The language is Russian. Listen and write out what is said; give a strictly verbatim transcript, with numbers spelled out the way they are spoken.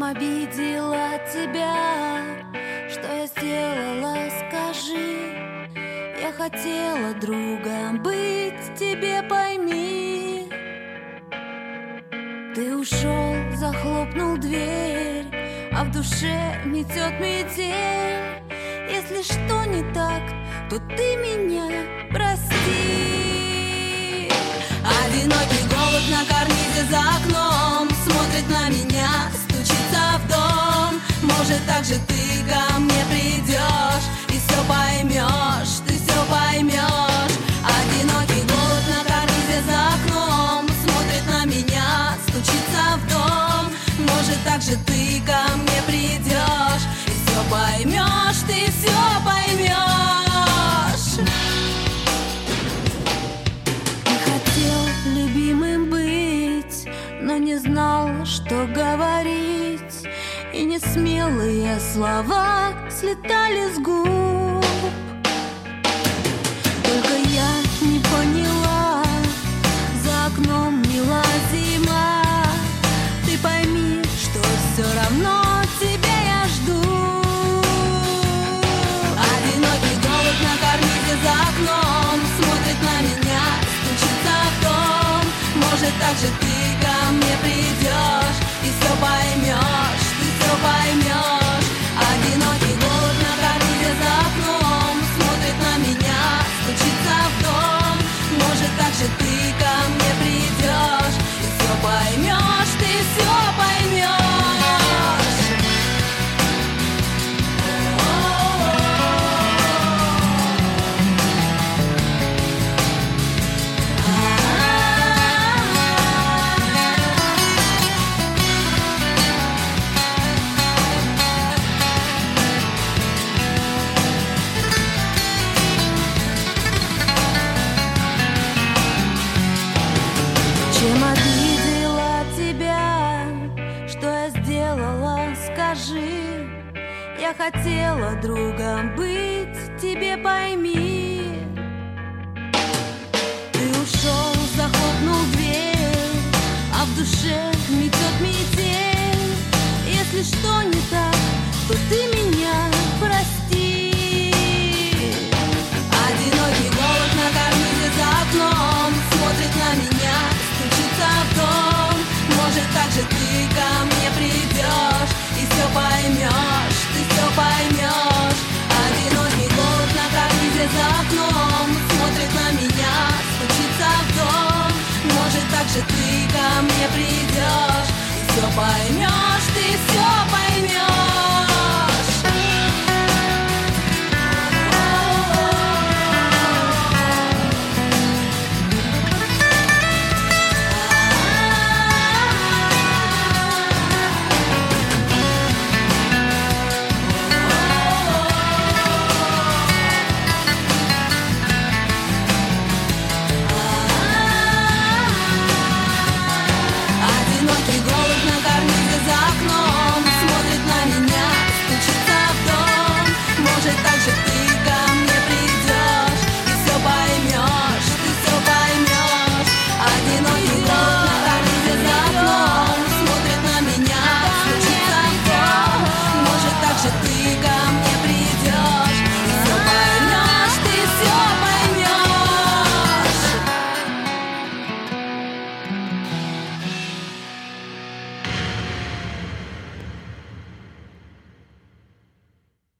обидела тебя? Что я сделала, скажи. Я хотела другом быть, тебе пойми. Ты ушел, захлопнул дверь, а в душе метет метель. Если что не так, то ты меня прости. Одинокий голубь на карнизе за окном смотрит на меня, стучится в дом. Может, так же ты ко мне придешь и все поймешь, ты все поймешь. Одинокий голубь на карнизе за окном смотрит на меня, стучится в дом. Может, так же ты ко мне придешь и все поймешь, ты все поймешь. Любимым быть, но не знал, что говорить, и несмелые слова слетали с губ. Только я не поняла, за окном мила зима. Ты пойми, что все равно тебя я жду. Одинокий голубь на карнизе за окном смотрит на меня, стучится в дом. Может, так же ты ко мне придешь и все поймешь, ты все поймешь. Одинокий голубь на карнизе за окном смотрит на меня, стучится в дом. Может, так же ты ко мне придешь и все поймешь, ты все поймешь. Чем обидела тебя? Что я сделала, скажи. Я хотела другом быть, тебе пойми. Ты ушел, захлопнул дверь, а в душе метет метель. Если что не так, то ты меня прости. Одинокий голубь на карнизе за окном смотрит на меня, стучится в дом. Может, так же ты ко мне придешь и все поймешь, ты все поймешь. Одинокий голубь на карнизе за окном смотрит на меня, стучится в дом. Может, так же ты ко мне придешь и все поймешь.